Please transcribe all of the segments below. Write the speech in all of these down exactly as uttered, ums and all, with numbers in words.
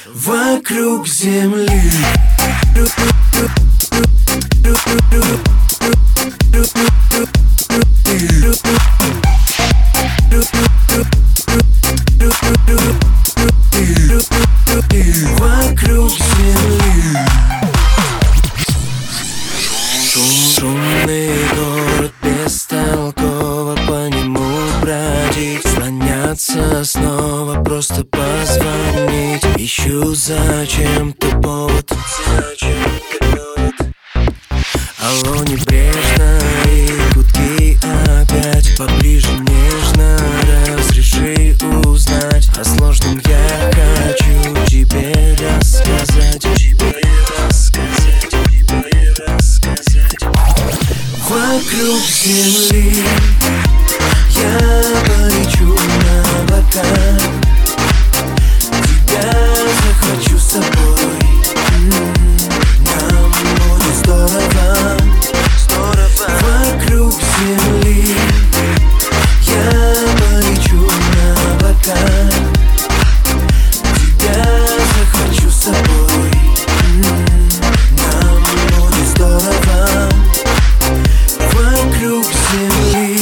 Вокруг земли. Вокруг земли. Шумный город, бестолково по нему бродить, слоняться снова, просто позвонить. Ищу зачем-то повод. Алло, небрежно, и гудки опять. Поближе нежно, разреши узнать о сложном. Я хочу тебе рассказать, тебе рассказать, тебе рассказать. Вокруг земли я полечу на облаках, тебя захвачу с собой. Нам будет здорово, здорово. Вокруг земли я полечу на облаках, тебя захвачу с собой. Нам будет здорово. Вокруг земли.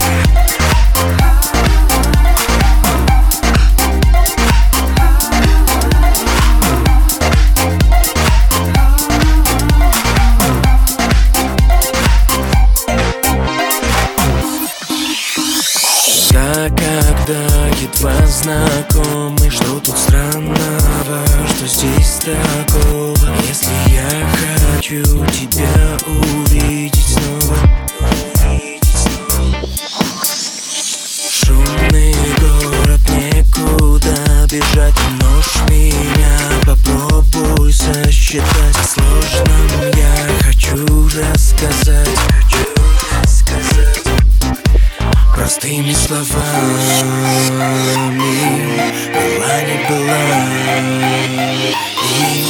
Да, когда едва знакомы, что тут странного, что здесь такого? Если я хочу тебя увидеть снова, увидеть снова. Шумный город, некуда бежать, нож меня попробуй сосчитать. О сложном я хочу рассказать, хочу рассказать простыми словами. Была не была. И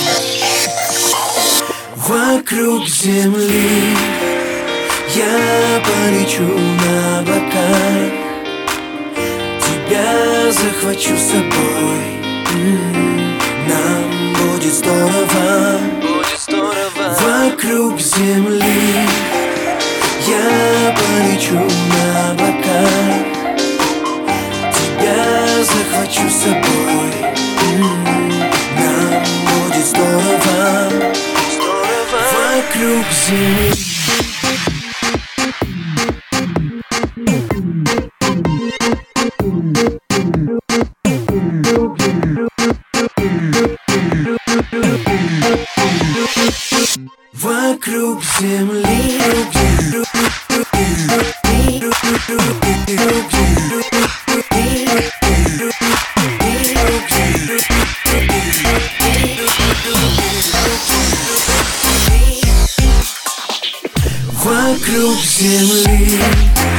вокруг земли я полечу на облаках, тебя захвачу с собой. Нам будет здорово, будет здорово. Вокруг земли я полечу на облаках, тебя захвачу с собой. Нам будет здорово, здорово. Вокруг земли. Вокруг земли. Вокруг земли.